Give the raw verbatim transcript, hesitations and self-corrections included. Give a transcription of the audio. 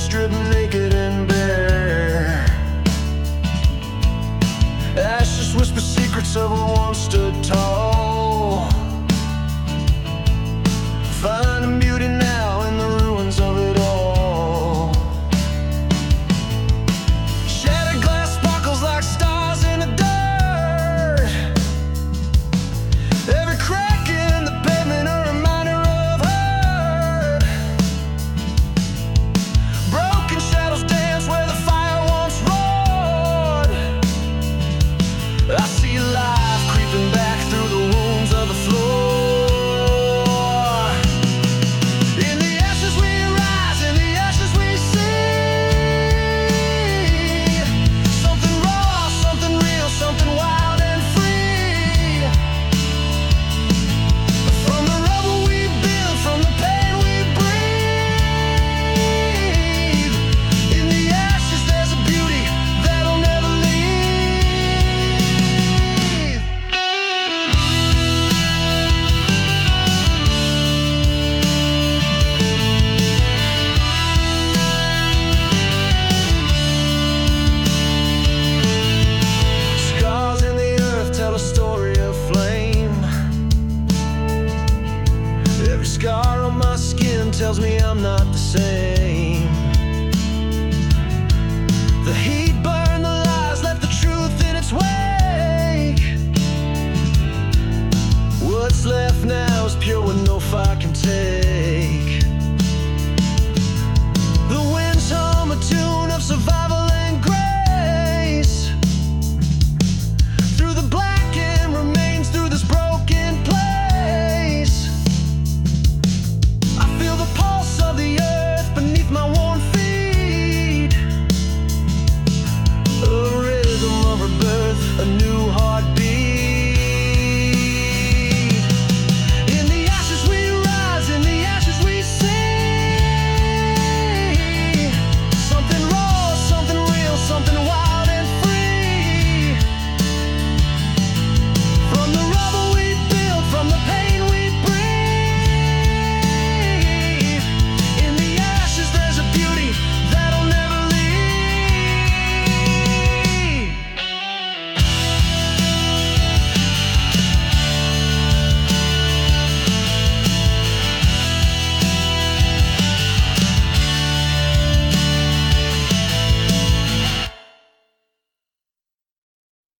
stripped naked and bare. Ashes whisper secrets of what once stood tall, finding beauty now in the ruins of it all. Shattered glass sparkles like stars in the dirt. Every crack in the pavement a reminder of hurt. Broken shadows dance where the fire once roared. I see life creeping back through the wounds of the floor. In the ashes we rise, in the ashes we see something raw, something real, something wild and free. From the rubble we build, from the pain we breathe. In the ashes there's a beauty that'll never leave. Scars in the earth tell a story of flame. Every scar on my skin tells me I'm not the same.